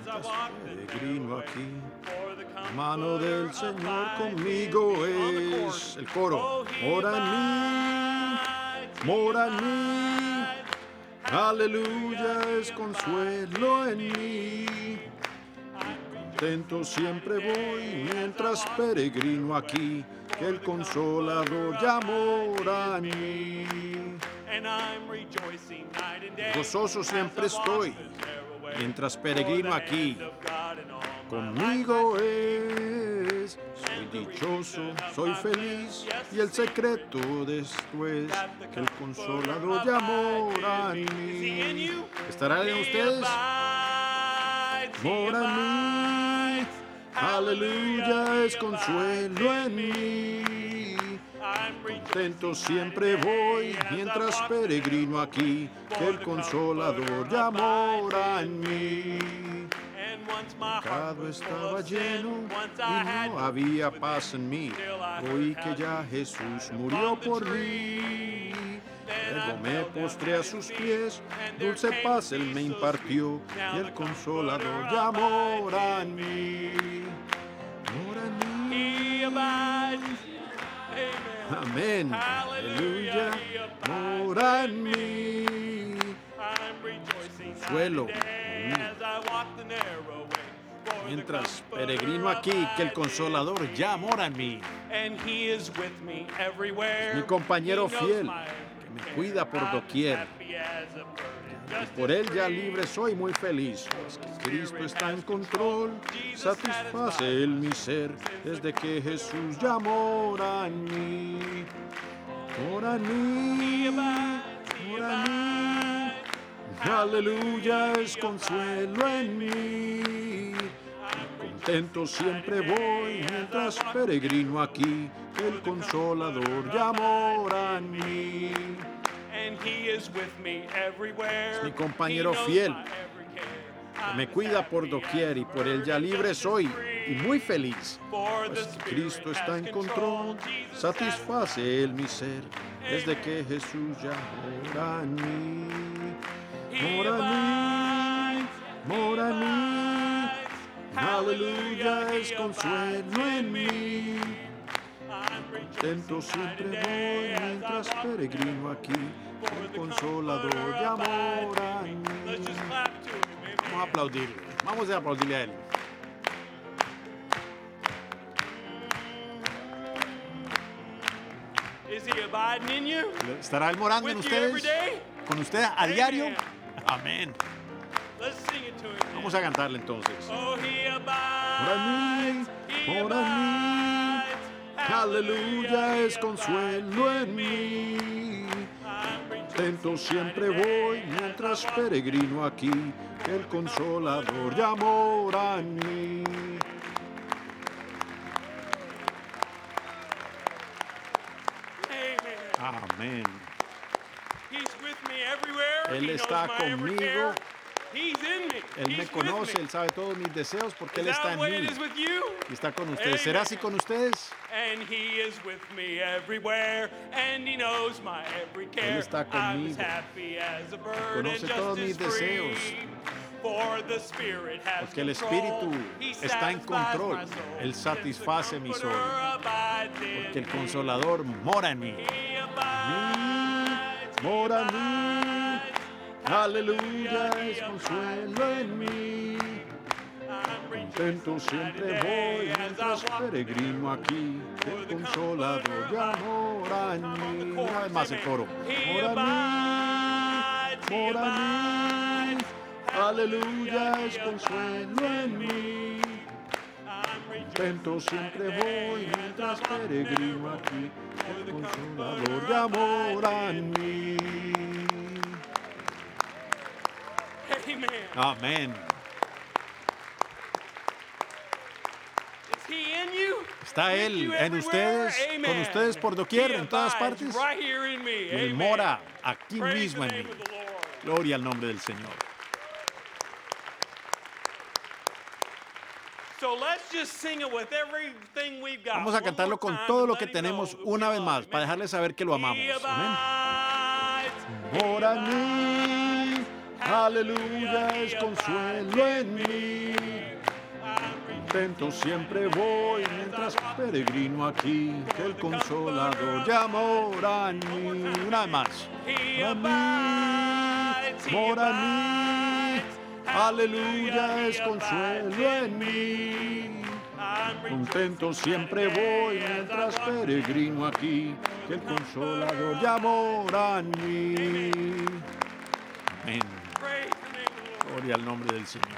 mientras peregrino aquí. La mano del Señor conmigo es. El coro. Mora en mí, mora en mí. Aleluya, es consuelo en mí. Contento siempre voy mientras peregrino aquí, que el Consolador ya mora en mí. Gozoso siempre estoy mientras peregrino aquí. Conmigo es, soy dichoso, soy feliz, y el secreto de esto es que el Consolador ya mora en mí. ¿Estará en ustedes? Mora en mí, aleluya, es consuelo en mí. Contento siempre voy mientras peregrino aquí, que el Consolador ya mora en mí. Mi pecado estaba lleno y no había paz en mí. Oí que ya Jesús murió por mí. Luego me postré a sus pies, dulce paz Él me impartió, y el Consolador ya mora en mí. Mora en mí. Amén. Aleluya. Mora en mí. Consuelo. Mientras peregrino aquí, que el Consolador ya mora en mí. Es mi compañero fiel, que me cuida por doquier. Y por él ya libre soy muy feliz, pues que Cristo está en control, satisface él mi ser, desde que Jesús ya mora en mí. Mora en mí, mora en mí, aleluya, es consuelo en mí. Contento siempre voy mientras peregrino aquí, el Consolador ya mora en mí. Es mi compañero fiel, que me cuida por doquier, y por él ya libre soy y muy feliz, pues Cristo está en control, satisface él mi ser, desde que Jesús ya mora en mí. Mora en mí, mora en mí, aleluya, es consuelo en mí. Contento siempre voy mientras peregrino aquí, el Consolador ya mora en mí. Vamos a aplaudirle, vamos a aplaudirle a él. ¿Estará él morando en ustedes? ¿Con ustedes a diario? Amén. Vamos a cantarle entonces. Mora en mí, mora en mí, aleluya, es consuelo en mí. Contento siempre voy mientras peregrino aquí, que el Consolador ya mora en mí. Amén. Él está conmigo. Él me conoce, Él sabe todos mis deseos porque Él está en mí. Y está con ustedes. ¿Será así con ustedes? Él está conmigo. Conoce todos mis deseos. Porque el Espíritu está en control. Él satisface mi sol. Porque el Consolador mora en mí. Mora en mí, aleluya, es consuelo en mí. Contento siempre voy mientras peregrino aquí, el Consolador ya mora en mí. Una vez más el coro. Mora en mí, aleluya, es consuelo en mí. Contento siempre voy mientras peregrino aquí, el Consolador ya mora en mí. Amén. ¿Está Él en ustedes, con ustedes por doquier, en todas partes? Él mora aquí mismo en mí. Gloria al nombre del Señor. Vamos a cantarlo con todo lo que tenemos una vez más, para dejarles saber que lo amamos. Amén. Mora en mí, Aleluya es consuelo en mí. Contento siempre voy mientras peregrino aquí, que el consolador ya mora en mí. Una vez más. Mora en mí. Aleluya es consuelo en mí. Contento siempre voy mientras peregrino aquí, que el consolador ya mora en mí. Amén. Gloria al nombre del Señor.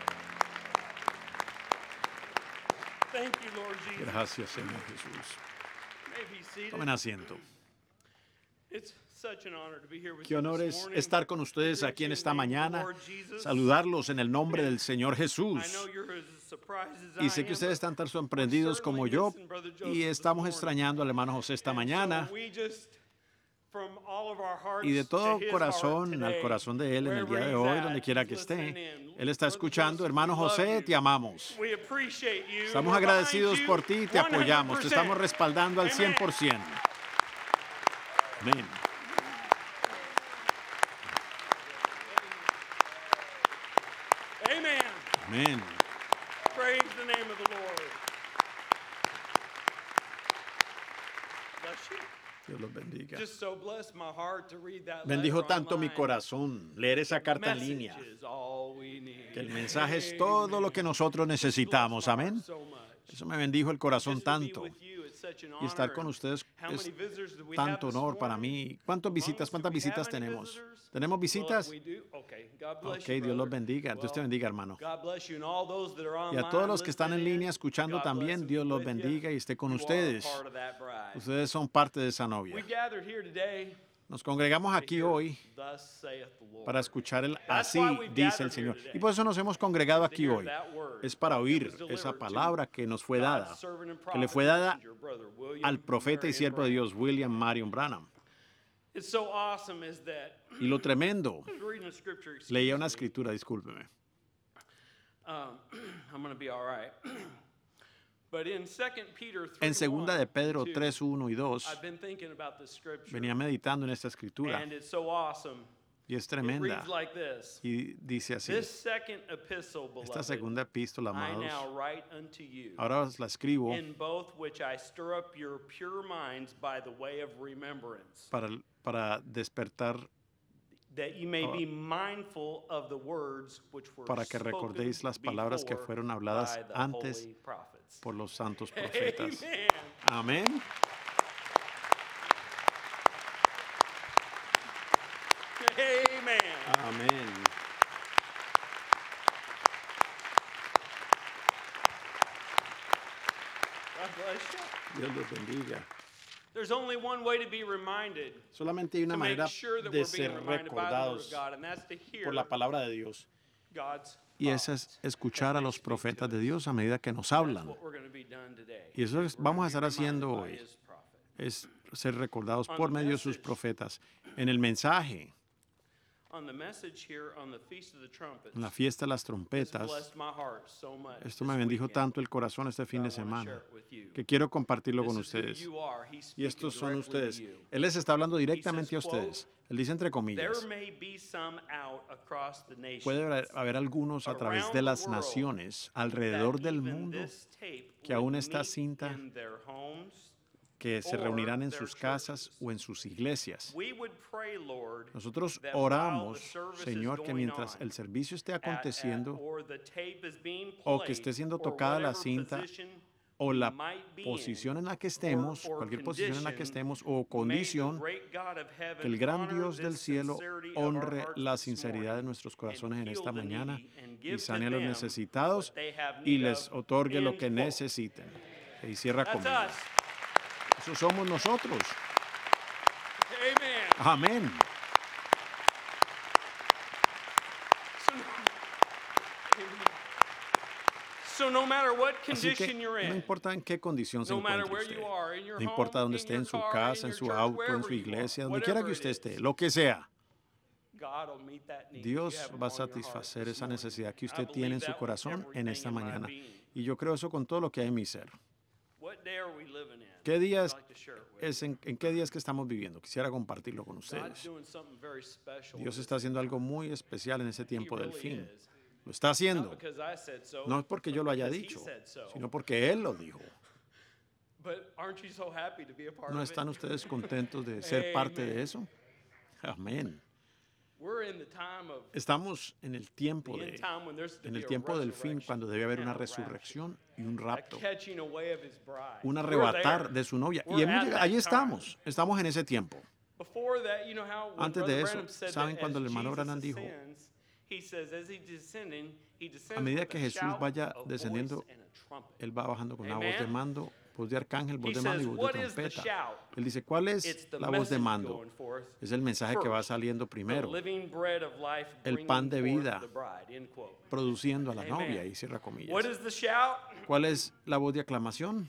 Gracias, Señor Jesús. Tomen asiento. Qué honor es estar con ustedes aquí en esta mañana, saludarlos en el nombre del Señor Jesús. Y sé que ustedes están tan sorprendidos como yo y estamos extrañando al hermano José esta mañana. Y de todo corazón, al corazón de él en el día de hoy, donde quiera que esté, él está escuchando. Hermano José, te amamos. Estamos agradecidos por ti y te apoyamos. Te estamos respaldando al 100%. Amén. Amén. Praise the name of the Lord. Bless you. Dios los bendiga. Just so blessed my heart to read that Bendijo letter tanto mi online. corazón leer esa carta en Message línea. is all we need. Que el mensaje es todo lo que nosotros necesitamos. Amén. So much. Eso me bendijo el corazón Just to be tanto. with you, it's such an Y estar honor. con ustedes How es many visitors do we have tanto this honor para morning? mí. ¿Cuántas visitas tenemos? ¿Tenemos visitas? Well, if we do, okay. God bless Ok, you, Dios los brother. bendiga. Dios te Well, bendiga, hermano. God bless you and all those that are Y online a todos los que están en listening línea escuchando God bless también, and Dios be los with you. bendiga y esté con You are ustedes. part of that bride. Ustedes son parte de esa novia. We gathered here today Nos congregamos to aquí hear, hoy "Thus saith the Lord." para escuchar el That's así why we've dice el gathered Señor. here Y today. por eso nos hemos congregado To aquí hear hoy. that word Es para that oír was delivered esa to palabra que nos fue God's dada, servant and que le prophet, fue dada messenger, brother William al profeta y Marion siervo de Branham. Dios, William Marion Branham. It's so awesome is that Y lo tremendo, I was reading a scripture, excuse leía una me. escritura, discúlpeme. I'm going to be all right. But in 2 Peter 3, En segunda de Pedro 2, 3, 1 y 2, I've been thinking about this scripture. venía meditando en esta escritura And it's so awesome. y es It tremenda. reads like this. Y dice así, This second epistle, esta beloved, segunda epístola, I amados, now write unto you, ahora os la escribo in both which I stir up your pure minds by the way of remembrance, para despertar, that you may be mindful of the words which were para que spoken recordéis las palabras que before fueron habladas by the antes holy prophets. por los santos profetas. Amen. Amén. Amen. Amén. God bless you. Dios los bendiga. There's only one way to be reminded, Solamente hay una to make manera sure that de we're ser being reminded by the Word of recordados God, and that's to hear por la palabra de Dios. God's Y esa es thoughts escuchar a as they los speak to profetas de us. Dios a medida que nos That's hablan. what we're going to be done today. Y eso es- We're vamos a gonna estar be haciendo reminded by hoy. His prophet. Es ser recordados On por the medio de sus message. profetas. En el mensaje, On the message here on the Feast of the Trumpets, en la fiesta de las it's trompetas, blessed my heart so much esto this me bendijo weekend. tanto el corazón este fin de I wanna share semana, it with you. que quiero compartirlo con This is who ustedes. you are. He's Y speaking estos son directly to ustedes. you. Él les está hablando directamente a says, quote, ustedes. Él dice entre comillas, There may be some out across the nations puede haber algunos a través de las naciones alrededor that del even mundo this tape que aún would esta meet cinta in their homes. que se or reunirán en their sus casas churches. o en sus iglesias. We would pray, Lord, Nosotros that while oramos, the service is Señor, que going mientras on, el servicio esté at- aconteciendo or the tape is being o que played, esté siendo or tocada la whatever cinta position o we la might be posición en la que in, estemos, or cualquier posición en la que condition, estemos o may the condición, great God of heaven que el gran honor Dios del this cielo sincerity of our honre hearts la this sinceridad de morning, nuestros and corazones en heal esta the mañana needy, and y give to sane a los them necesitados what they have y need les of. otorgue lo End que quote. necesiten. Y cierra That's conmigo. us. Eso somos nosotros. Amen. Amén. So no matter what Así que condition you're no in, importa en qué condición se no matter encuentre where usted, you are, in your no importa home, dónde in esté, your en su car, casa, in en your su church, auto, en wherever su you iglesia, are, donde quiera whatever que it usted is, esté, lo que sea, God will meet that need you Dios have va a upon your heart satisfacer this esa morning. necesidad que I usted believe tiene en su that with corazón en everything esta in my mañana. being. Y yo creo eso con todo lo que hay en mi ser. What day are we living in? ¿Qué días en qué días que estamos viviendo? Quisiera compartirlo con ustedes. Dios está haciendo algo muy especial en ese tiempo del fin. Lo está haciendo. No es porque yo lo haya dicho, sino porque Él lo dijo. ¿No están ustedes contentos de ser parte de eso? Amén. Estamos en el tiempo del fin, cuando debe haber una resurrección y un rapto, un arrebatar de su novia. Y ahí estamos en ese tiempo. Antes de eso, ¿saben cuando el hermano Branham dijo, a medida que Jesús vaya descendiendo, Él va bajando con una voz de mando, voz de arcángel, voz de mando y voz de trompeta? Él dice, ¿cuál es la voz de mando? Es el mensaje que va saliendo primero, el pan de vida produciendo a la novia, y cierra comillas. ¿Cuál es la voz de aclamación?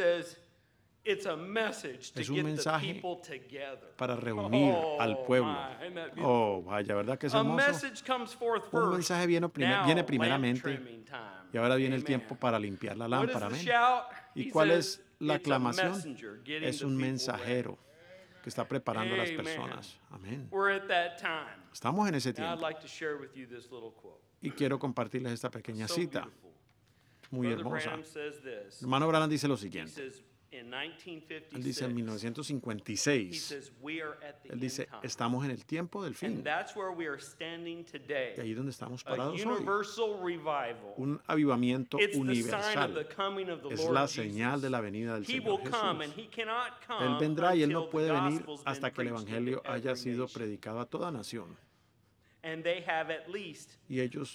Es un mensaje para reunir al pueblo. Oh, vaya, ¿verdad que es hermoso? Un mensaje viene primeramente y ahora viene el tiempo para limpiar la lámpara. Amén. ¿Y cuál es la aclamación? Es un mensajero que está preparando a las personas. Amén. Estamos en ese tiempo. Y quiero compartirles esta pequeña cita, muy hermosa. El hermano Branham dice lo siguiente. Él dice en 1956, él dice, estamos en el tiempo del fin. Y ahí donde estamos parados hoy. Un avivamiento universal. Es la señal de la venida del Señor Jesús. Él vendrá y Él no puede venir hasta que el Evangelio haya sido predicado a toda nación. Y ellos,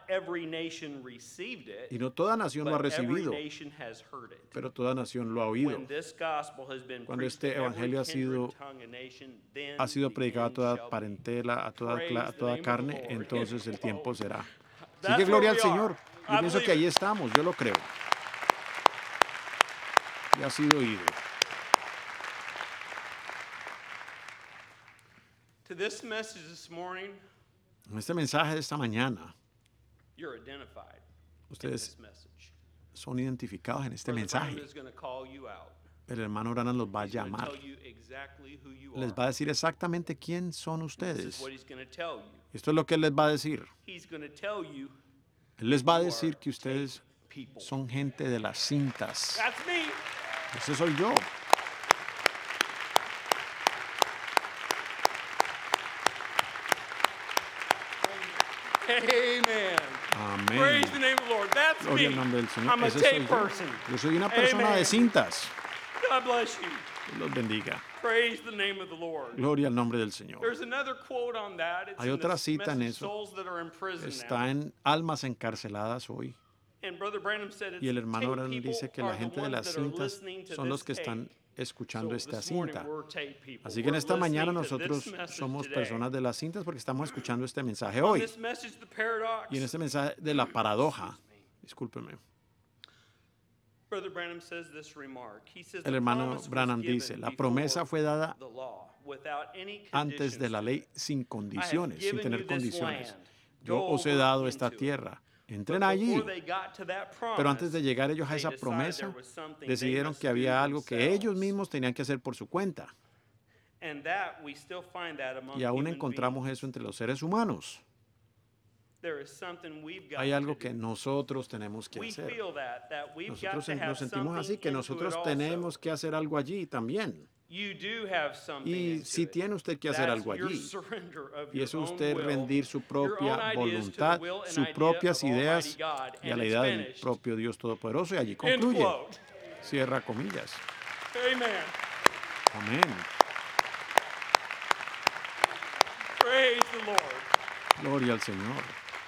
y no toda nación lo ha recibido, pero toda nación lo ha oído. Cuando este evangelio ha sido predicado a toda parentela, a toda carne, entonces el tiempo será. Así que gloria al Señor. Yo pienso que ahí estamos, yo lo creo. Y ha sido oído. To this message this morning, en este mensaje de esta mañana, ustedes son identificados en este mensaje. El hermano Branham los va a llamar. Les va a decir exactamente quién son ustedes. Esto es lo que Él les va a decir. Él les va a decir que ustedes son gente de las cintas. Ese soy yo. Amen. Amén. Praise the name of the Lord. That's Gloria al me. nombre del Señor. I'm a Ese tape soy yo. person. Yo soy una persona Amen. de cintas. God bless you. Dios los bendiga. Praise the name of the Lord. Gloria al nombre del Señor. There's another quote on that. It's Hay in otra the cita en message, eso. Souls that are in prison Está now. en almas encarceladas hoy. And Brother Branham said it's Y el hermano tape Branham people dice que are la the gente de ones las that are cintas listening to son los this que están tape. escuchando So esta this morning cinta. we're tape people. Así que en We're esta mañana listening to nosotros this message somos today. personas de las cintas porque estamos escuchando este mensaje On hoy. this message, the paradox, Y en este mensaje de la paradoja, discúlpeme, Brother Branham says this remark. He says, el "The hermano promise was Branham given dice, la before promesa fue dada the law, without any antes de la conditions. ley sin condiciones, sin given tener you this condiciones. land. Yo Go os he over dado esta into it." tierra. Entren But allí. before they got to that promise, Pero antes de llegar ellos a they esa decided promesa, there was something they decidieron must que do había algo que themselves. ellos mismos tenían que hacer por su cuenta. And that we still find that among Y aún human encontramos beings. eso entre los seres humanos. There is something we've got Hay algo to que do. nosotros tenemos que We hacer. feel that we've got Nosotros to have nos sentimos así, something que into nosotros it also. tenemos que hacer algo allí también. You do have something Y into si it. tiene usted que hacer That's algo your allí, surrender of y your eso own usted will, rendir su your own propia ideas to the voluntad, will and sus idea propias of ideas Almighty God, y a and la it's idea del finished. propio Dios Todopoderoso, y allí End concluye. quote. Cierra comillas. Amen. Amén. Praise the Lord. Gloria al Señor.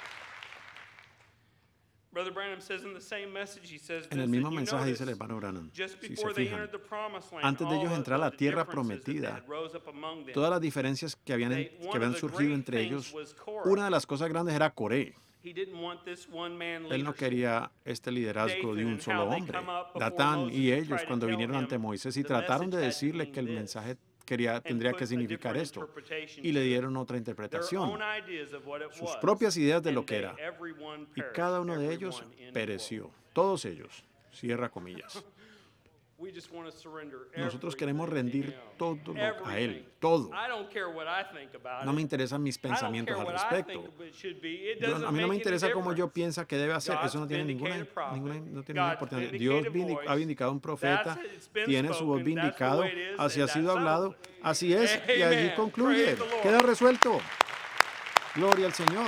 Brother Branham says in the same message, he says En el this, mismo that you mensaje dice el notice, hermano Branham, just si se before they fijan, entered the promised land, antes de ellos all entrar a la the tierra differences that prometida, had rose up among them, todas las diferencias que habían one of the surgido great entre things ellos, was Korah. una de las cosas grandes era Coré. He didn't want this one-man Él no leadership. quería este liderazgo de Dathan un and solo how they hombre. come up before Datán Moses y and ellos try to cuando tell vinieron ante him Moisés y the trataron de message had to decirle mean que el this, mensaje and tendría put que a significar different esto, interpretation y le to it. dieron otra Their interpretación, own ideas of what it sus was, propias ideas de lo and que era, everyone y perished, cada uno de ellos everyone, end pereció. quote. Todos ellos. Cierra comillas. We just want to surrender Nosotros queremos everything, rendir you know, todo a Él, everything. todo. I don't care what I think about No it. me interesan mis I don't pensamientos care al what I respecto. think it should be. It A doesn't mí no me make any interesa cómo yo difference. piensa que debe hacer. Eso no tiene ninguna importancia. Dios ha vindicado a un profeta, tiene su voz vindicado, así ha sido hablado, así es, y allí concluye. Queda resuelto. Gloria al Señor.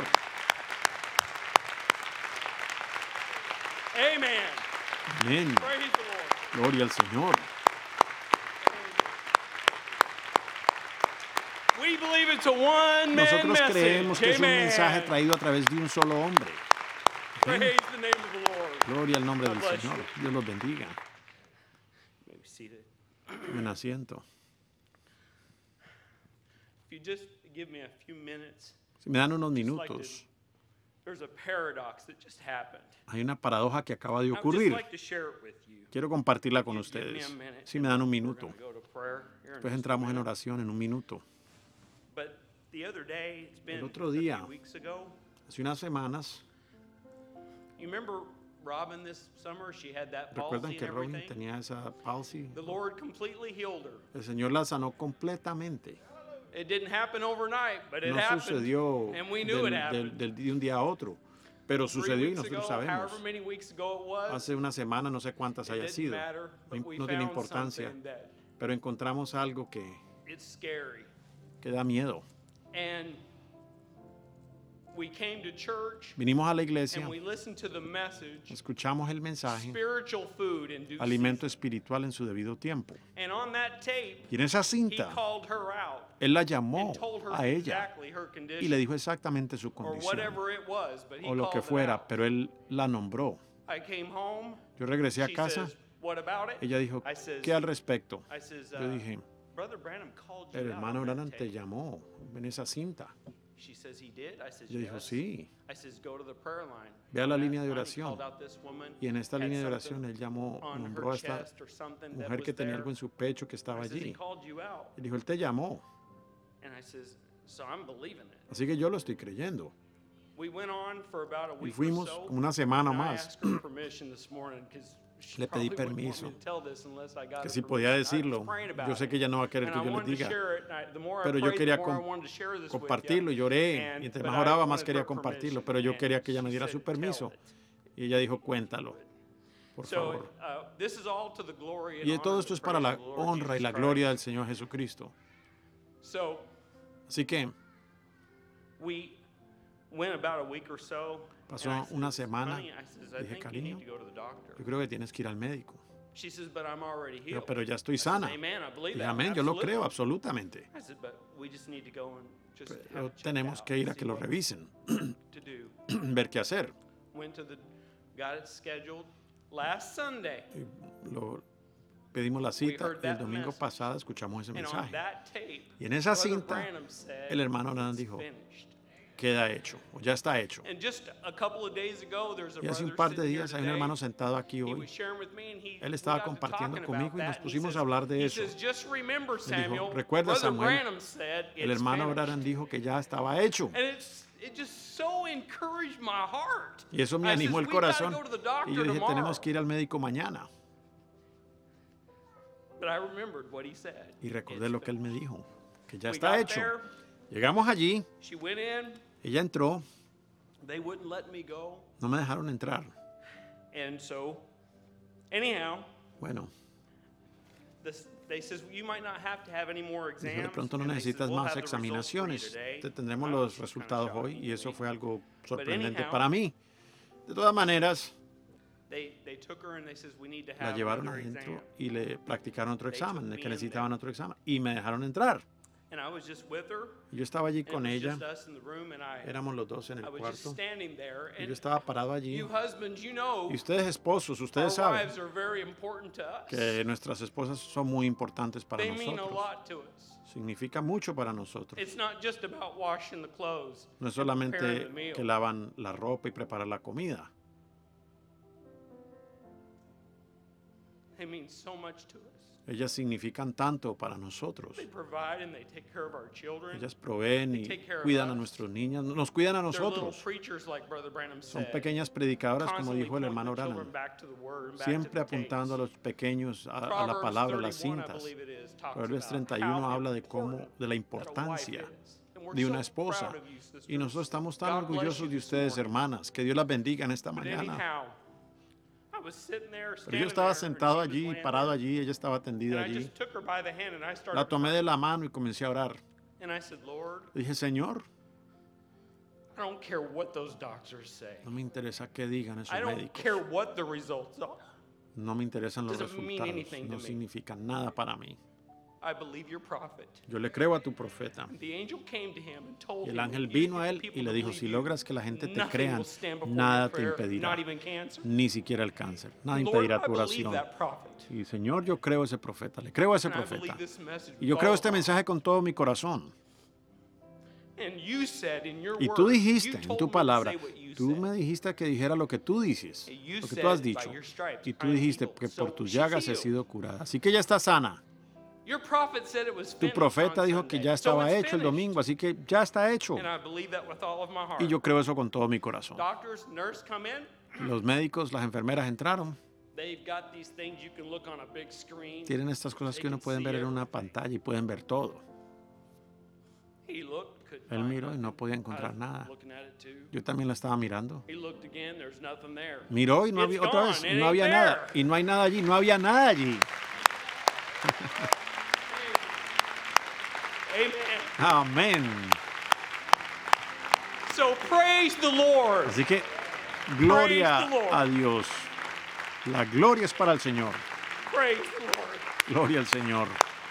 Amen. Amén. Praise the Lord. Gloria al Señor. We believe it's a one-man Nosotros creemos message. que es un Amen. mensaje traído a través de un solo hombre. Praise the name of the Lord. Gloria al nombre del God bless Señor. you. Dios los bendiga. You may be seated. Tomen asiento. If you just give me a few minutes, Si me dan unos just like minutos, there's a paradox that just happened. hay una paradoja que acaba de I would just ocurrir. like to share it with you. Quiero compartirla con Give me a ustedes. minute, Si me dan un we're minuto. gonna go to prayer here in Después just a entramos en minute. oración en un minuto. But the other day, it's been otro a día, few weeks ago. Hace unas semanas, You remember Robin this summer? She had that recuerdan palsy que and Robin everything. tenía esa palsy. The Lord completely healed her. El Señor la sanó completamente. It didn't happen overnight, but it No happened. sucedió And we knew it happened. de un día a otro, pero 3 sucedió y weeks nosotros ago, sabemos. however many weeks ago it was, Hace una semana, no sé cuántas it haya didn't sido, matter, but we no tiene found importancia, something that pero encontramos algo que it's scary. da miedo. And we came to church Vinimos a la iglesia, and we listened to the message, escuchamos el mensaje, spiritual food in due alimento season. espiritual en su debido tiempo. And on that tape, Y en esa he cinta, called her out él la llamó and told her a ella exactly her y le condition dijo exactamente su or condición whatever it was, but he o lo que called it fuera, out. pero él la nombró. I came home. Yo regresé a She casa, says, "What about it?" ella dijo, I says, ¿qué al respecto? I says, Yo dije, Brother Branham called you el out hermano on that Branham te tape." llamó en esa cinta. She says he did. I says Yo dijo, yes. sí. I says go to the prayer line. Ve a la On that línea de line, he oración. called out this woman, Y en esta had línea de something oración él llamó, on nombró a her esta chest or something that mujer que was tenía there. algo en su pecho que estaba I says he allí. called you out. Él dijo, él te llamó. And I says, so I'm believing it. Así que yo lo estoy creyendo. We went on for about a Y week fuimos or so. una semana and I más. asked her permission this morning, 'cause she Le pedí probably wouldn't want permiso, me to tell this unless I got que her si podía permission. I was decirlo. praying about Yo sé it. que ella no va a querer And que I yo le wanted to diga. share it, and the more I Pero yo prayed, quería the more I wanted to share this with you. compartirlo, lloré, And- y entre but más I oraba, más wanted quería her compartirlo, permission, pero yo and quería que ella she me diera said, su permiso. "Tell it." Y ella dijo, cuéntalo, por So, favor. this is all to the glory and Y honor todo and esto the es para praise la of the Lord honra y Jesus la Christ. gloria del Señor Jesucristo. So, Así que we went about a week or so. Pasó and I una says, semana. "Honey," I says, I Dije, think you need "Cariño, to go to the doctor." yo creo que tienes que ir al médico. She says, "But I'm already Dijo, healed." pero ya estoy I says, sana. Amen, I believe Y that. amén, yo lo Absolutely. creo absolutamente. I said, "But we just need to go and just have Pero it checked tenemos out que ir and a que see lo what revisen, to do." ver qué hacer. Went to got it scheduled last Sunday. Y pedimos la cita heard y el that domingo message. pasado escuchamos ese And on mensaje. that tape, Y en esa Brother cinta, Branham said, el hermano Branham "It's dijo, finished." queda hecho, o ya está hecho. And just a couple of days ago, there's a Y hace un brother par de sitting here días hay un today. hermano sentado aquí He hoy. was sharing with me, and Él we estaba got to compartiendo talking conmigo about y nos that, and pusimos he a hablar de he eso. says, "Just remember, Él dijo, Samuel, "Recuerda, Brother Samuel, Branham said El it's hermano finished." Branham dijo que ya estaba hecho. And it just so encouraged my heart. Y eso me I animó says, el "We gotta corazón. go to the doctor Y yo dije, tomorrow." tenemos que ir al médico mañana. But I remembered what he said. Y recordé It's lo que él finished. me dijo, que ya We está got hecho. there, Llegamos allí, she went in, ella entró, they wouldn't let me go. no me dejaron entrar. And so, anyhow, Bueno, they says you might not have to have any more dijo, de exams. pronto no and they said, necesitas "We'll más have the results for you examinaciones. today." Te tendremos I los was just kinda resultados hoy shocking y to eso me. fue algo sorprendente anyhow, para mí. De todas maneras, They took her and they says we need to la have llevaron another adentro exam. y le practicaron otro They took examen, de me que in necesitaban there. otro examen. Y me dejaron entrar. And I was just with her. Y yo estaba allí And con it was ella, just us in the room, and éramos los dos en I el was just cuarto. standing there. Y And yo estaba parado allí. you husbands, you know, Y ustedes esposos, our ustedes saben wives are very important to us. que nuestras esposas son muy importantes para They mean a nosotros. lot to us. Significa mucho para nosotros. It's not just about washing the clothes. No es and solamente preparing the meal. que lavan la ropa y preparan la comida. They mean so much to us. Ellas significan tanto para nosotros. They provide and they take care of our children. Ellas proveen y cuidan a nuestros niños, nos cuidan a They're little nosotros. preachers, like Brother Branham Son said, pequeñas predicadoras, como constantly dijo el pointing hermano the Branham, children back to the Word and back siempre to the apuntando a tapes. los pequeños a la Proverbs palabra, a las 31, I cintas. believe it is, talks Proverbios about 31 how habla de important la that a importancia wife is. And we're de so una esposa. proud of you, sisters. Y nosotros estamos tan God bless orgullosos you de this ustedes, morning. hermanas. Que Dios las bendiga en esta But mañana. anyhow, I was sitting there, Pero standing yo estaba there, and sentado she was allí, laying parado there, allí, ella estaba and tendida I allí. just took her by the hand and I started La tomé de praying. la mano y comencé a orar. And I said, Lord, Le dije, Señor, I don't care what those doctors say. no me interesa qué digan esos I don't médicos. care what the results are. No me interesan los Doesn't mean resultados. anything to No me. significan nada para mí. I believe your prophet. Yo le creo a tu profeta. The angel came to him and told Y el him, ángel "If vino you a get él people y le to dijo, believe si you, logras que la gente te nothing crea, will stand before nada your te prayer, impedirá, not even cancer." ni siquiera el cáncer, nada Lord, impedirá I tu believe oración. that prophet. Y Señor, yo creo a ese profeta, le creo a ese And I believe profeta. this message Y yo with creo all este of my mensaje con todo mi corazón. heart. And you said in your Y tú word, dijiste you en told tu me to palabra, say what you tú said. me dijiste que dijera lo que tú dices, You lo que said, tú has "By dicho. your stripes Y tú I am dijiste healed." que por So tus she's llagas he healed. sido curada. Así que ya está sana. Your prophet said it was Tu finished profeta on dijo que Sunday. ya So estaba it's hecho el finished. domingo, así que ya está hecho. And I believe that with all of my heart. Y yo creo eso con todo mi corazón. Doctors, nurse come in. Los médicos, las enfermeras entraron. They've got these things you can look on a big screen. Tienen estas cosas They que uno can puede see ver en una everything. pantalla y pueden ver todo. He looked, couldn't Él find miró y no nothing. podía I encontrar was nada. looking at it too. Yo también la estaba mirando. He looked again, there's nothing there. Miró y no había, It's otra gone, vez, it no ain't había nada. there. Y no hay nada allí, no había nada allí. Amen. Amén. So praise the Lord. Así que gloria Praise the Lord. a Dios. La gloria es para el Señor. Praise the Lord. Gloria al Señor.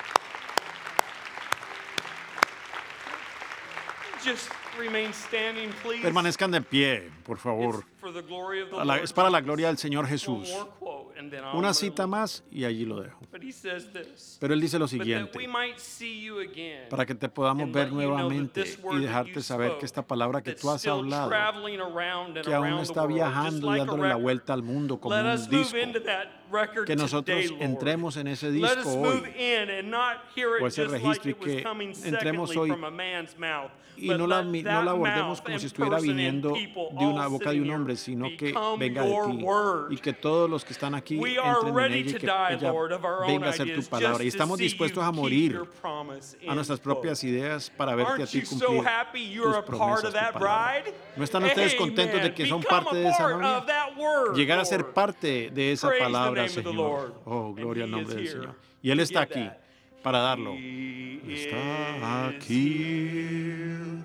Just remain standing, please. Permanezcan de pie, por favor. It's for the glory of the Es Lord. para la gloria del Señor One Jesús. more quote, and then I'm Una gonna cita leave. más y allí lo dejo. But he says this. Pero él dice lo But that siguiente, we might see you again. para que te podamos and ver let you know that nuevamente this y word that dejarte you saber spoke, que esta palabra que that's tú has still hablado, traveling around and que aún around the está world, just viajando y like a dándole la record. vuelta al mundo como Let un us move disco, into that record que nosotros today, Lord. entremos en ese Let disco us move hoy, in and not hear o it ese just like registro, y it was que coming entremos secondly hoy from a man's mouth. y But no la let that abordemos mouth como and si estuviera person and viniendo people de una all boca de sitting un here hombre, sino que become venga de your ti word. y que todos los que están aquí We are entren en ready ella y to que die, ella Lord, of our own venga a ser tu ideas, palabra. Y just to estamos see dispuestos you a keep morir your promise, a nuestras end quote. propias ideas para verte a Aren't ti you so cumplir happy you're tus a part promesas, of tu that palabra. bride? ¿No están ustedes contentos de Amen. que son Become parte a de esa part novia? of that word, Llegar a ser Lord. parte de esa Praise the palabra, name of the Señor. Lord. Oh, And gloria al he nombre is del here Señor. Y Él to está give aquí that. para darlo. He Está is aquí. here.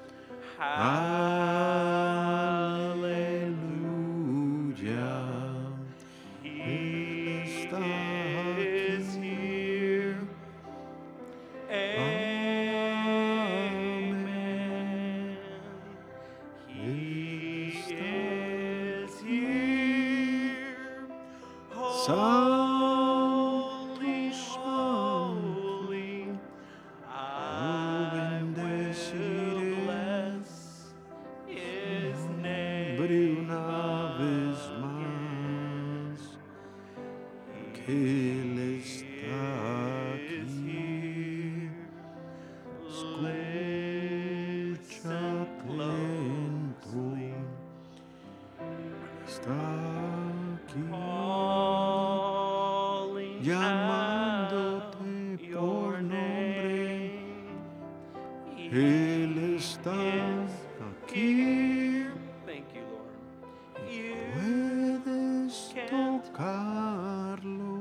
Aleluya. Él está is here. Amen. He is here. Holy, holy. I will bless His Hombre, name una vez más, que Él está aquí. Escucha atento, está aquí, calling llamándote out your por nombre. name. Él está aquí. Thank you, Lord. You Puedes can't tocarlo,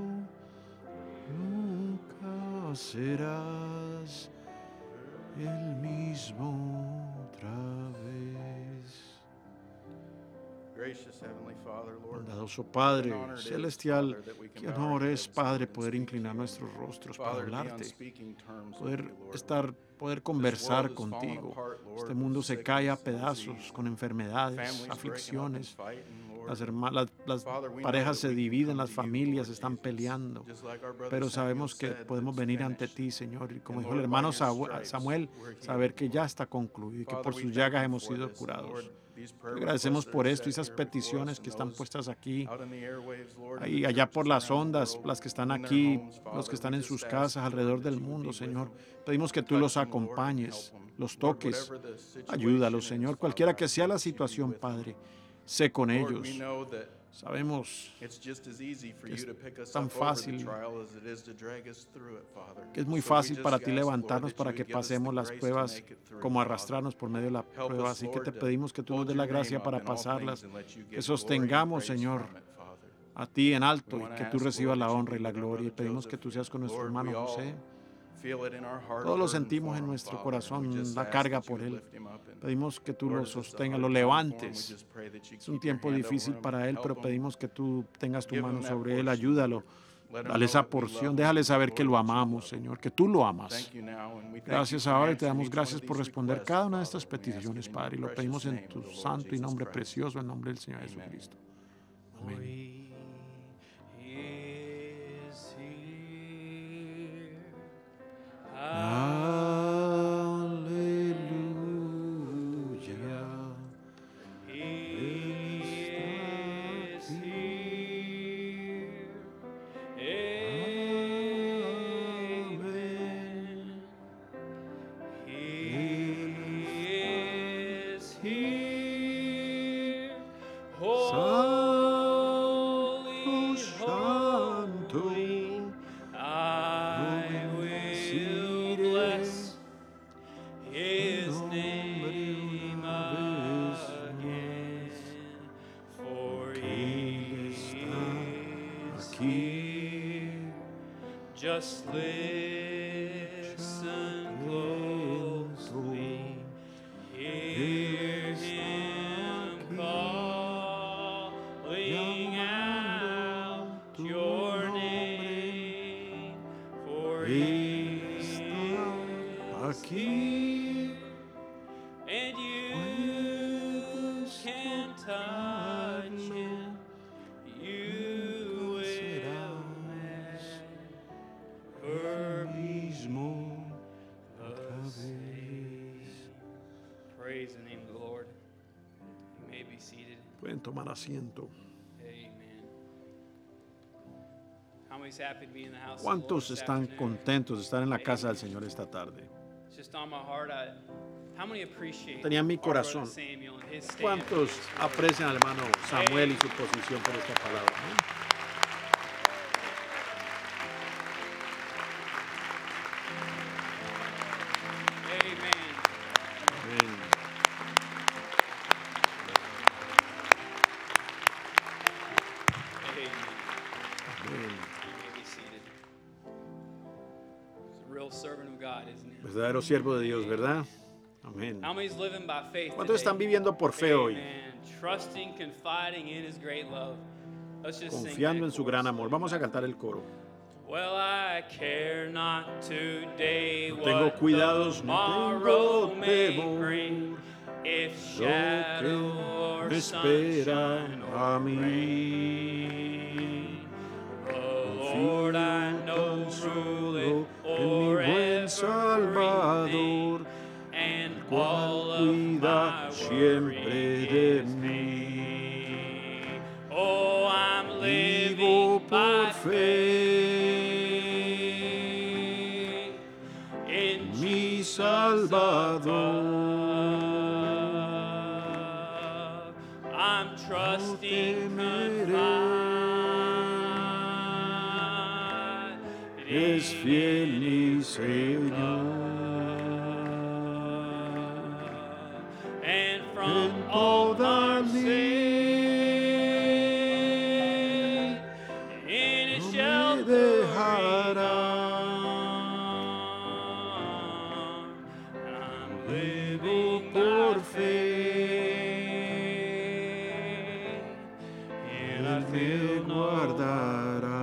nunca serás el mismo otra vez. Gracious Heavenly Father, Lord, Bondadoso Padre what an honor it is, celestial, Father, that we can qué bow our honor es, heads and Padre, even poder speak inclinar to you. nuestros rostros para Father, to be on hablarte, speaking terms with poder you, Lord. poder conversar This world is falling contigo. apart, Lord, Este with mundo se cae a sickness, pedazos disease, con enfermedades, families breaking up and aflicciones, fighting, Lord. Las parejas se dividen, las familias están peleando, pero sabemos que podemos venir ante ti, Señor, y como dijo el hermano Samuel, saber que ya está concluido y que por sus llagas hemos sido curados. Te agradecemos por esto y esas peticiones que están puestas aquí, ahí, allá por las ondas, las que están aquí, los que están en sus casas alrededor del mundo, Señor. Pedimos que tú los acompañes, los toques, ayúdalos, Señor. Cualquiera que sea la situación, Padre, sé con ellos. Sabemos que es tan fácil, que es muy fácil para ti levantarnos para que pasemos las pruebas como arrastrarnos por medio de la prueba. Así que te pedimos que tú nos des la gracia para pasarlas, que sostengamos, Señor, a ti en alto y que tú recibas la honra y la gloria. Y pedimos que tú seas con nuestro hermano José. Todos lo sentimos en nuestro corazón, la carga por él. Pedimos que tú lo sostengas, lo levantes. Es un tiempo difícil para él, pero pedimos que tú tengas tu mano sobre él, ayúdalo. Dale esa porción, déjale saber que lo amamos, Señor, que tú lo amas. Gracias ahora y te damos gracias por responder cada una de estas peticiones, Padre. Y lo pedimos en tu santo y nombre precioso, en nombre del Señor Jesucristo. Amén. Just listen closely, hear him calling out your name, for he is here, and you can touch him. Praise the name of the Lord. You may be seated. Pueden tomar asiento. Amen. How many's happy to be in the house of the Lord ¿Cuántos this están afternoon? contentos de estar en la casa del Señor esta tarde? It's just on my heart. How many appreciate Tenía en mi our brother corazón. Samuel and his stand ¿Cuántos for this word? aprecian al hermano Samuel y su posición por esta palabra? Amen. Amén. Amen. Amén. You may be seated. He's a real servant of God, isn't he? Verdadero siervo de Dios, ¿verdad? Amén. How many's living by faith ¿Cuántos today? están viviendo por fe hoy? Amen. Trusting, confiding in his great love. Let's just sing Confiando that en su chorus gran a amor. little Vamos a bit. cantar el coro. Well, I care not today No tengo what cuidados, no tomorrow tengo may temor. bring, if Lo shadow que or me espera sunshine a or mí. rain. The Lord I know ruleth en mi buen o'er Salvador, everything, and cual all of cuida my siempre worry de is mí. vain. Oh, I'm Vivo living by por fe in mi Jesus Salvador. above. I'm trusting, temeré. confiding Es fiel in mi His great Señor. love. And En from all toda harm ley in His no me sheltering dejará. arms. I'm Vivo living by por fe. faith, and I Él me feel no guardará.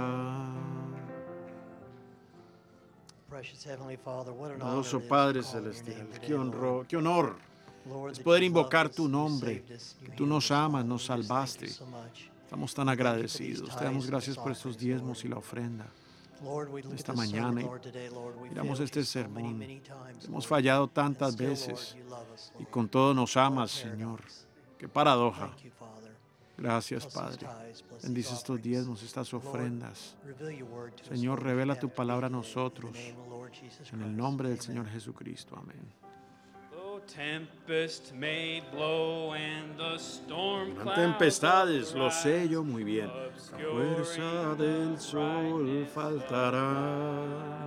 Precious Heavenly Father, what an honor it Amoroso is to Padre call on your Celestial, name today, qué Lord. honor es poder invocar tu nombre, que tú nos amas, nos salvaste. Estamos tan agradecidos. Te damos gracias por estos diezmos y la ofrenda. Esta mañana miramos este sermón. Hemos fallado tantas veces y con todo nos amas, Señor. Qué paradoja. Gracias, Padre. Bendice estos diezmos, estas ofrendas. Señor, revela tu palabra a nosotros. En el nombre del Señor Jesucristo. Amén. Las tempestades, lo sé yo muy bien. La fuerza del sol faltará.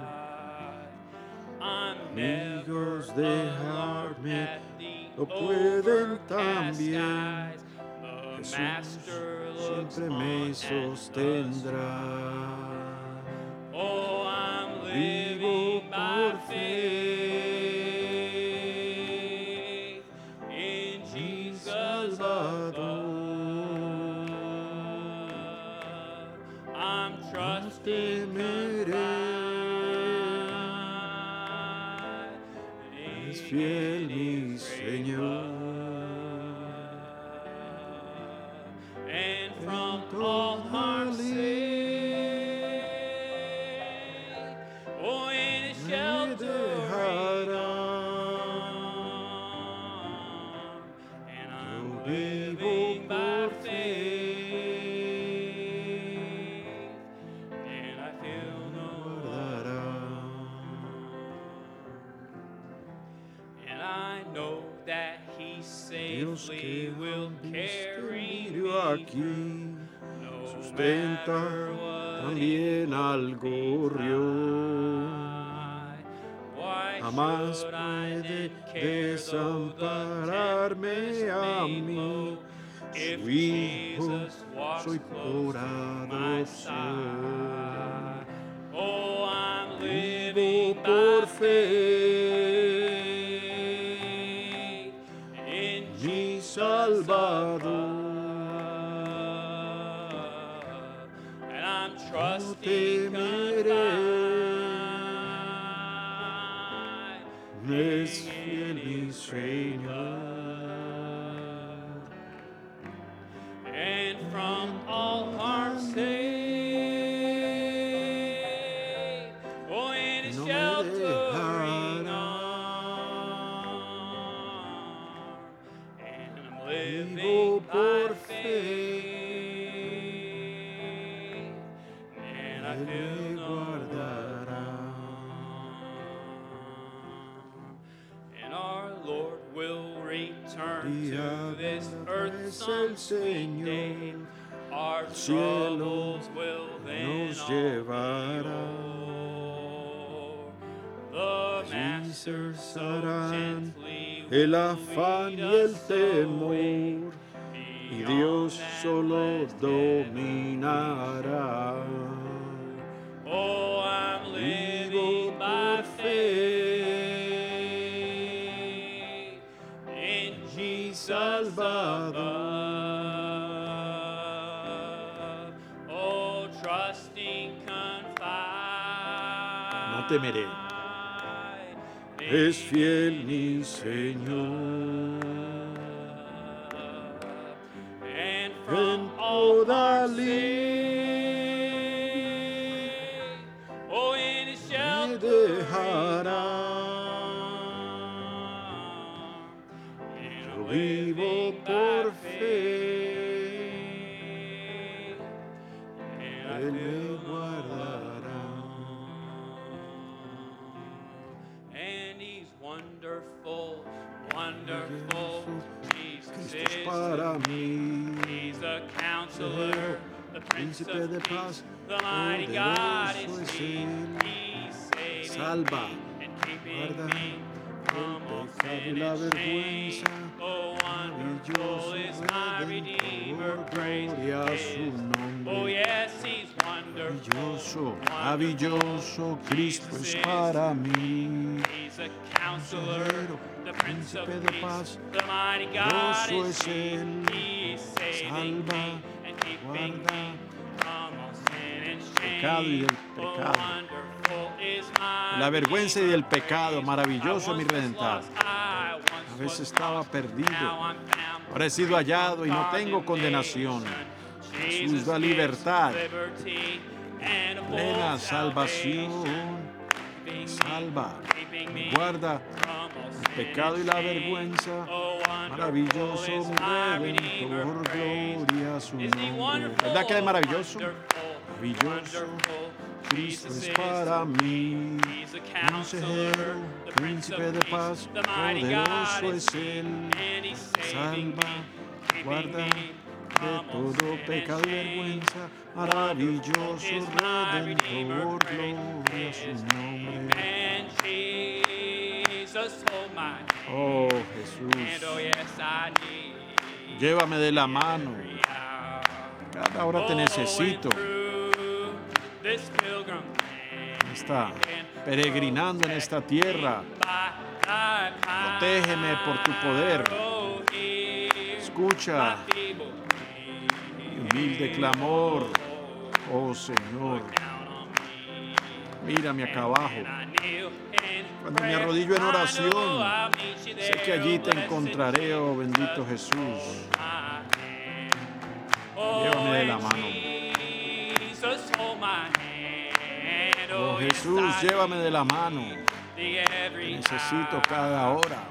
Amigos, dejarme lo pueden también. Jesús siempre me sostendrá. Vivo por fe en mi Salvador. No temeré, es fiel mi Señor. All harm safe, oh, in His sheltering arm, and I'm living by faith, and I feel no and I know that He safely will carry me aquí. Sustenta también al gorrión. Jamás puede desampararme a mí. Su hijo soy por adopción. Vivo por fe en mi Salvador. No temeré, es fiel mi Señor. And from all harm safe, oh, in His sheltering arm, and I'm living por faith. Me guardará. And our Lord will return to this earth someday. Our troubles will then nos llevará. The Master so gently el afán y el temor, y Dios solo dominará. Oh, I'm living by faith in Jesus Salvador. Oh, trusting, confide. No temeré. Es fiel mi Señor. And from all toda dejará. Yo vivo por fe, Él me guardará. And He's wonderful, wonderful. Jesus is para mí. He's a counselor, the Prince of Peace, the mighty God is He. Salva, guarda el pecado y la vergüenza. Maravilloso Redentor, gloria a su nombre. Maravilloso, maravilloso, Cristo es para mí. Consejero, príncipe de paz, glorioso es Él. Salva, guarda el pecado y el pecado. La vergüenza y el pecado, maravilloso mi Redentor. vez estaba perdido, ahora he sido hallado y no tengo condenación. Jesús da libertad, plena salvación. Me salva, me guarda el pecado y la vergüenza. Maravilloso mi Redentor, gloria a su nombre. ¿Verdad que es maravilloso? Maravilloso, Cristo es para mí. Consejero, príncipe de paz, poderoso es Él. Salva, guarda de todo pecado y vergüenza. Maravilloso Redentor, gloria a su nombre. Oh Jesús, llévame de la mano. Cada hora te necesito. Está peregrinando en esta tierra. Protégeme por tu poder. Escucha mi humilde clamor. Oh Señor, mírame acá abajo. Cuando me arrodillo en oración, sé que allí te encontraré, oh bendito Jesús. Llévame de la mano. Oh Jesús, llévame de la mano. Te necesito cada hora.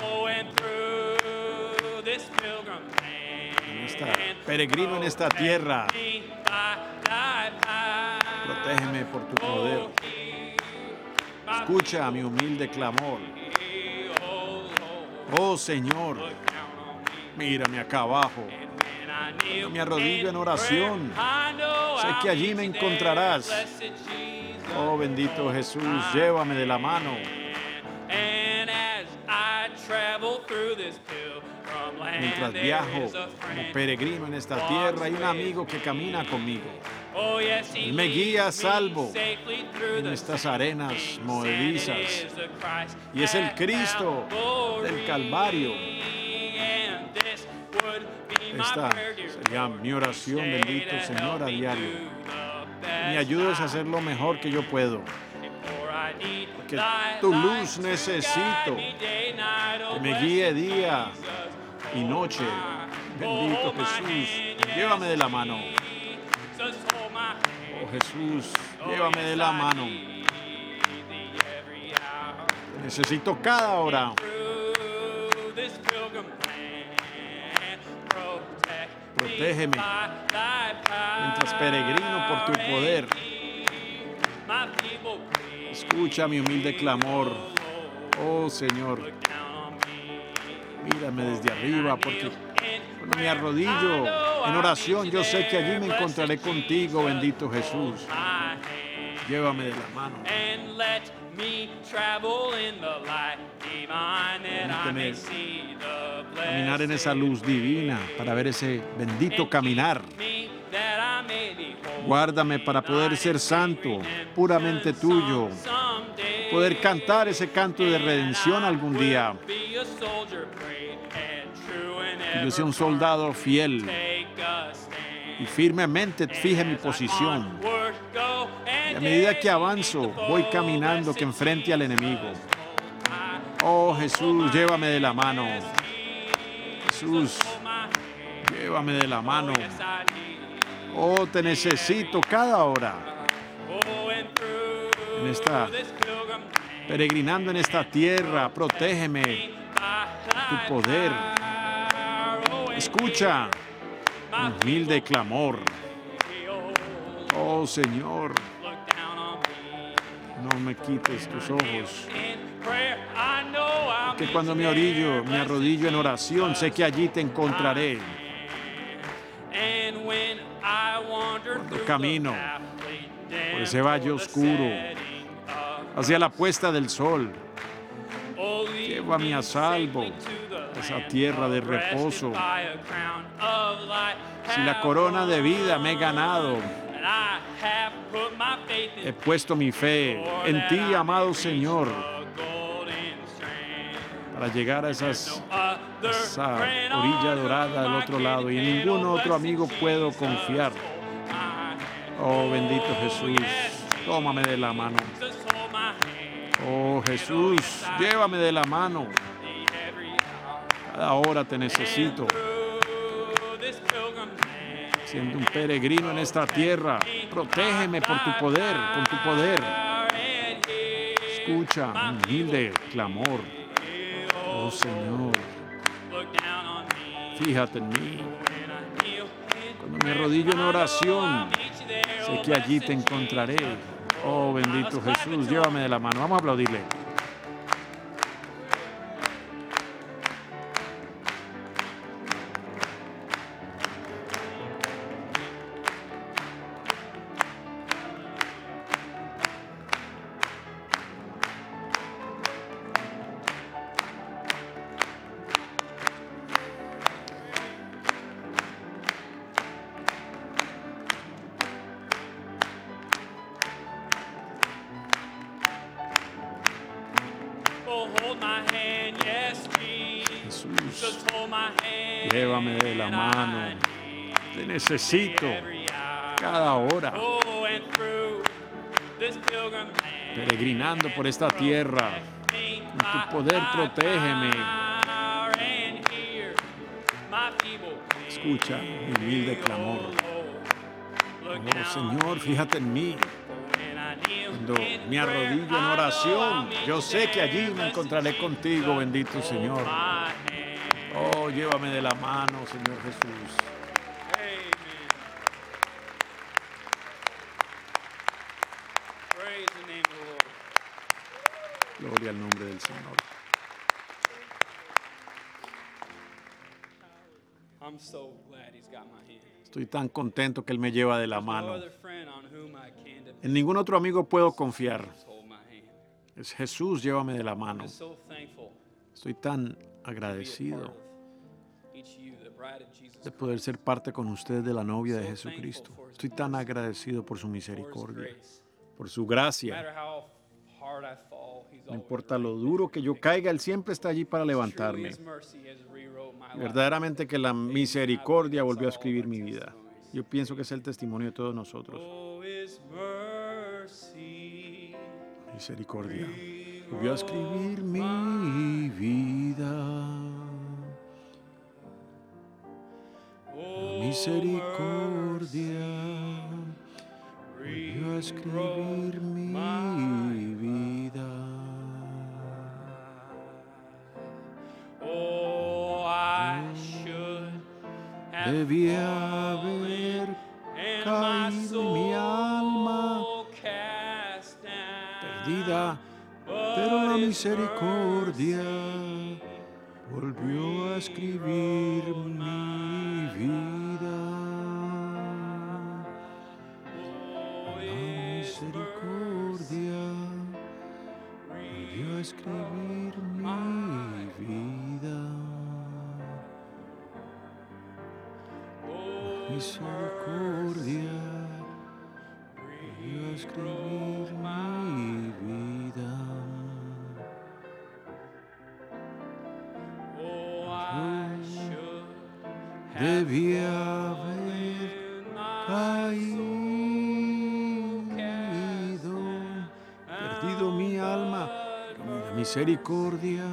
Peregrino en esta tierra. Protégeme por tu poder. Escucha mi humilde clamor. Oh Señor, mírame acá abajo. Cuando me arrodillo en oración, sé que allí me encontrarás. Oh bendito Jesús, llévame de la mano. Mientras viajo como peregrino en esta tierra, hay un amigo que camina conmigo. Él me guía a salvo en estas arenas movedizas. Y es el Cristo del Calvario. Esta sería mi oración, bendito Señor, a diario. Me ayudes a hacer lo mejor que yo puedo. Porque tu luz necesito. Que me guíe día y noche. Bendito Jesús, llévame de la mano. Oh Jesús, llévame de la mano. Te necesito cada hora. Protégeme mientras peregrino por tu poder. Escucha mi humilde clamor. Oh Señor, mírame desde arriba, porque cuando me arrodillo en oración, yo sé que allí me encontraré contigo, bendito Jesús. Llévame de la mano. Permíteme caminar en esa luz divina para ver ese bendito caminar. Guárdame para poder ser santo, puramente tuyo. Poder cantar ese canto de redención algún día. Que yo sea un soldado fiel y firmemente fije mi posición. Y a medida que avanzo, voy caminando que enfrente al enemigo. Oh Jesús, llévame de la mano. Jesús, llévame de la mano. Oh, te necesito cada hora. Peregrinando en esta tierra, protégeme tu poder. Escucha mi humilde clamor. Oh Señor, no me quites tus ojos. Que cuando me arrodillo en oración, sé que allí te encontraré. Cuando camino por ese valle oscuro hacia la puesta del sol, llévame a salvo a esa tierra de reposo. Si la corona de vida me he ganado, he puesto mi fe en ti, amado Señor, para llegar a esa orilla dorada al otro lado, y en ningún otro amigo puedo confiar. Oh bendito Jesús, tómame de la mano. Oh Jesús, llévame de la mano. Cada hora te necesito. Siendo un peregrino en esta tierra, protégeme por tu poder, con tu poder. Escucha mi humilde clamor. Oh Señor, fíjate en mí. Cuando me arrodillo en oración, sé que allí te encontraré. Oh bendito Jesús, llévame de la mano. Vamos a aplaudirle. Jesús, llévame de la mano. Te necesito cada hora. Peregrinando por esta tierra. Con tu poder, protégeme. Escucha mi humilde clamor. Oh Señor, fíjate en mí. Cuando me arrodillo en oración, yo sé que allí me encontraré contigo, bendito Señor. Oh, llévame de la mano, Señor Jesús. Gloria al nombre del Señor. Estoy tan contento que Él me lleva de la mano. En ningún otro amigo puedo confiar. Es Jesús, llévame de la mano. Estoy tan agradecido de poder ser parte con usted de la novia de Jesucristo. Estoy tan agradecido por su misericordia, por su gracia. No importa lo duro que yo caiga, Él siempre está allí para levantarme. Verdaderamente que la misericordia volvió a escribir mi vida. Yo pienso que es el testimonio de todos nosotros. Misericordia volvió a escribir mi vida. La misericordia volvió a escribir mi vida. Debía haber caído mi alma perdida, pero la misericordia volvió a escribir mi vida. La misericordia volvió a escribir mi vida. La misericordia volvió a escribir mi vida. Debía haber caído, perdido mi alma, pero la misericordia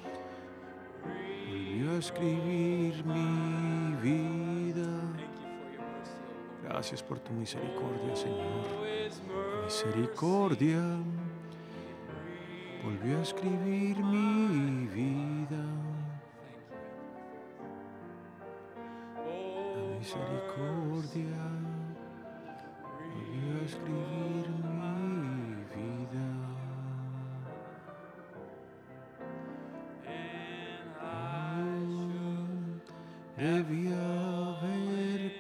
volvió a escribir mi vida. Gracias por tu misericordia, Señor. Tu misericordia volvió a escribir mi vida. La misericordia volvió a escribir mi vida. Debía haber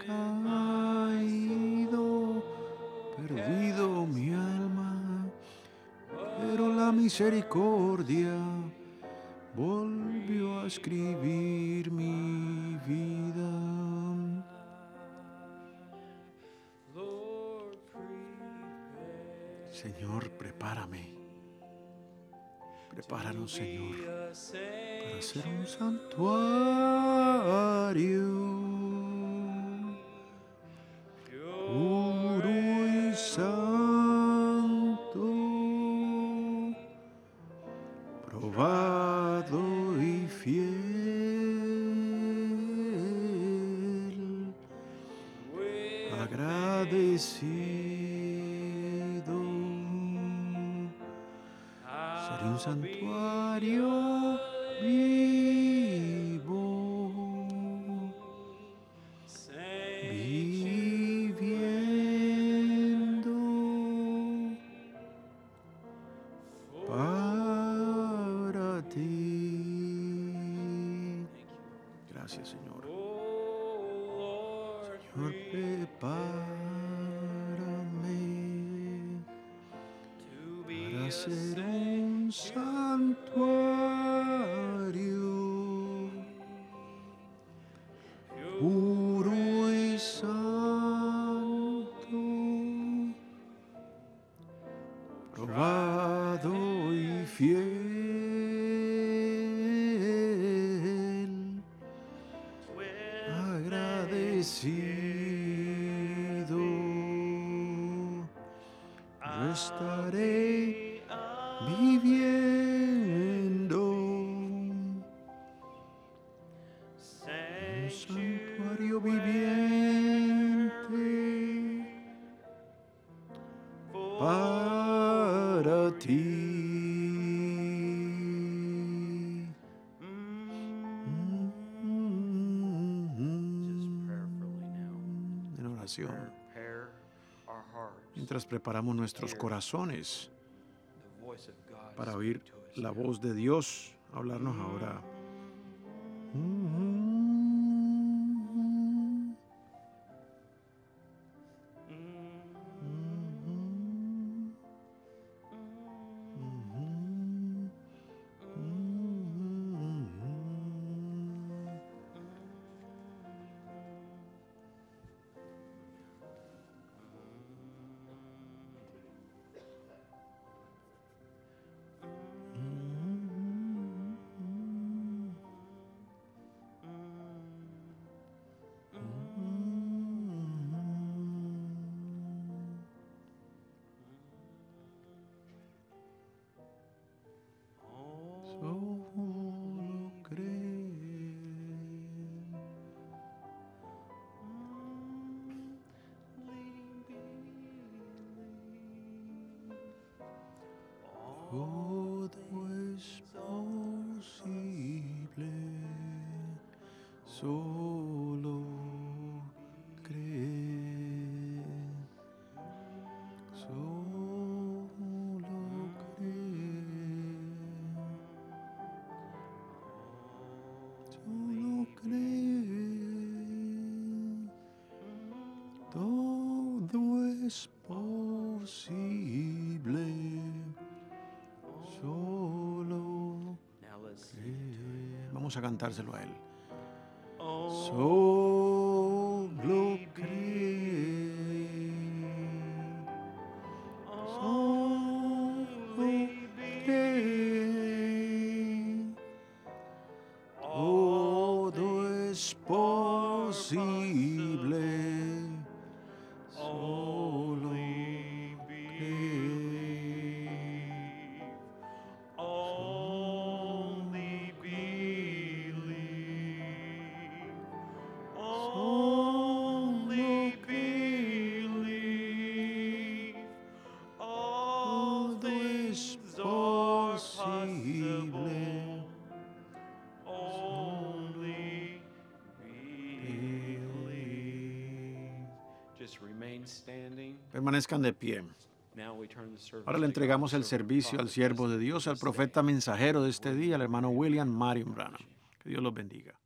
caído, perdido mi alma, pero la misericordia volvió a escribir mi vida. Señor, prepárame. Prepáranos, Señor, para ser un santuario puro y santo, probado y fiel. agradecido. Seré un santuario vivo, viviendo para ti. Gracias, Señor. Señor, prepárame para ser un santuario puro y santo, probado y fiel, agradecido. Yo estaré viviendo un santuario viviente para ti. En oración, mientras preparamos nuestros corazones para oír la voz de Dios hablarnos ahora. Solo creer. Todo es posible. Solo creer. Solo creer. Solo creer. Todo es posible. Solo creer. Vamos a cantárselo a él. Solo creer. Solo creer. Todo es posible. Solo creer. Only believe. Only Believe. All Todo es things are posible. possible. Only believe. Just remain standing. Permanezcan de pie. Now we turn the service Ahora le to entregamos God's el servicio al prophet, siervo de Dios, al profeta mensajero de este día, el hermano William Marion Branham. Que Dios los bendiga.